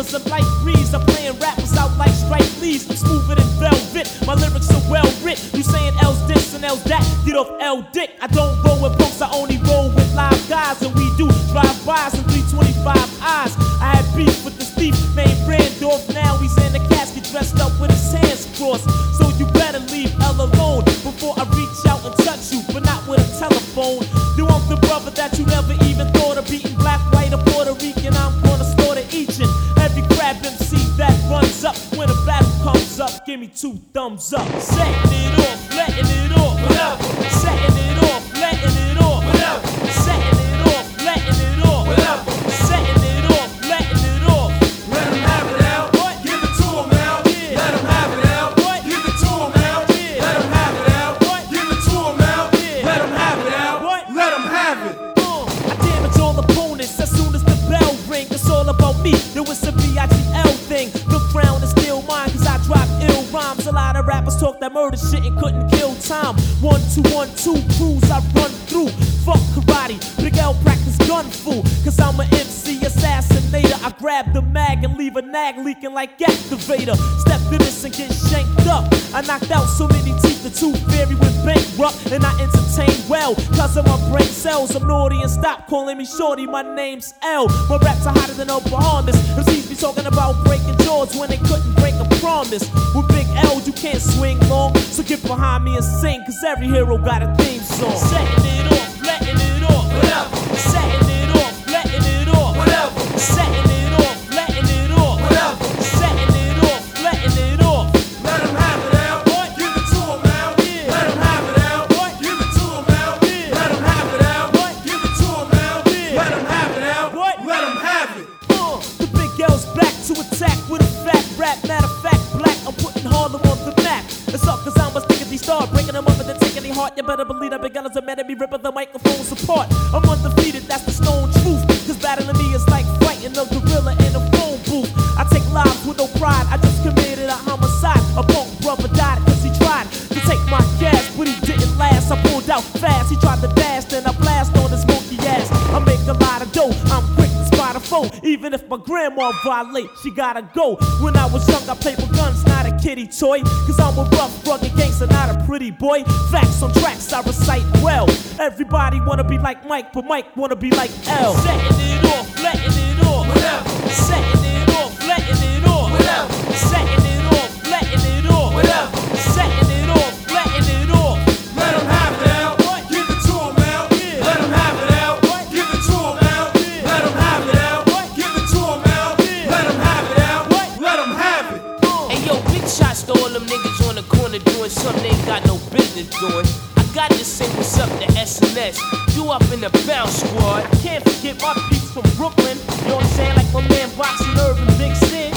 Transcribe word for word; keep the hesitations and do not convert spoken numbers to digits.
as a light breeze. I'm playing rappers out like straight leaves. I'm smoother than velvet. My lyrics are well writ. You saying L's this and L's that? Get off L dick. I don't roll with punks. I only roll with live guys, and we do drive-bys and three twenty-five eyes. I had beef with this thief named Randolph. Now he's in the casket dressed up with his hands crossed. So you better leave L alone before I reach out and touch you, but not with a telephone. You want the brother that you never even thought of beating black, white, or Puerto Rican. I'm gonna slaughter each and every crab M C that runs up. When a battle comes up, give me two thumbs up. Setting it off, letting it off, whatever. Setting it off, letting it off, whatever. Setting it off, letting it off, whatever. Setting it off, letting it off. Let 'em have it out. What? Give it to 'em out. Yeah. Let 'em have it out. What? Give it to 'em out. Yeah. Let 'em have it out. What? Give it to 'em out. Yeah. Let 'em have it out. What? Let 'em have it. Uh, I damage all opponents as soon as the bell ring. It's all about me. Yo, it's a B I G L thing. The crown is still mine cause I drop ill rhymes. A lot of rappers talk that murder shit and couldn't kill time. One, two, one, two, crews I run through. Fuck karate, Big L practice gun fool. Cause I'm an M C assassinator. I grab the mag and leave a nag leaking like activator. Step to this and get shanked up. I knocked out so many teeth the tooth fairy went bankrupt. And I entertain well cause of my brain cells. I'm naughty and stop calling me shorty, my name's L. My raps are hotter than Oklahoma's. M Cs be talking about breaking jaws when they couldn't break a promise. With Big L you can't swing long, so get behind me and sing, cause every hero got a theme song. Setting it off, letting it off, Whatever. setting it off, letting it off, Whatever. setting it off, letting it off, Whatever. setting it off, letting it off. Let 'em have it out. What? Give it to 'em out. Yeah. Let 'em have it out. What? Give it to 'em out. Yeah. Let 'em have it out. What? Give it to 'em out. Yeah. Let 'em have it out. What? Let 'em have it. Uh, the Big L's back to attack with a fat rap. Matter of fact, black, I'm putting Harlem on the map. It's up cause I'm a stickity star, breaking them up and then taking their heart. You better believe that Big L is a man at me, ripping the microphones apart. I'm undefeated, that's the stone truth. Cause battling me is like fighting a gorilla in a phone booth. I take lives with no pride, I just committed a homicide. A punk brother died cause he tried to take my gas, but he didn't last. I pulled out fast, he tried to dash, then I blast on his monkey ass. I make a lot of dough, I'm quick to spot a foe. Even if my grandma violate, she gotta go. When I was young, I played with guns, not a kitty toy. Cause I'm a rough, rugged gangster, not a pretty boy. Facts on tracks, I recite well. Everybody wanna be like Mike, but Mike wanna be like L. Setting it off, letting it off. Whatever. Setting it off, letting it off. Whatever. Setting it off, letting it off. Whatever. Setting it off, letting it off. Let 'em have it out. What? Give it to 'em out. Yeah. Let 'em have it out. What? Give it to 'em out. Yeah. Let 'em have it out. What? Give it to 'em out. Yeah. Let 'em have it out. What? Let 'em have it. Uh. Hey yo, big shots to all them niggas on the corner doing something they ain't got no business doing. I got to say what's up to S N S. You up in the bounce squad. Can't forget my peeps from Brooklyn. You know what I'm saying? Like my man Boxing Urban, Big Sin.